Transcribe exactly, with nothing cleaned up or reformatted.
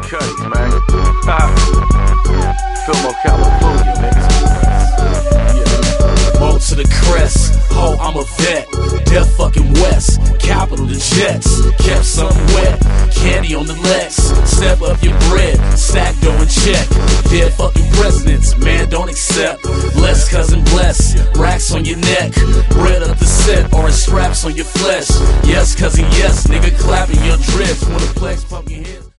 Cuddy, man. Fillmore, California, niggas. Yeah. Roll to the crest, ho, I'm a vet. Death fucking West, capital the Jets. Kept something wet, candy on the legs. Step up your bread, stack dough and check. Dead fucking presidents, man, don't accept. Bless cousin bless, racks on your neck. Bread up the set, or straps on your flesh. Yes cousin yes, nigga clapping your drifts. Wanna flex, pump your head.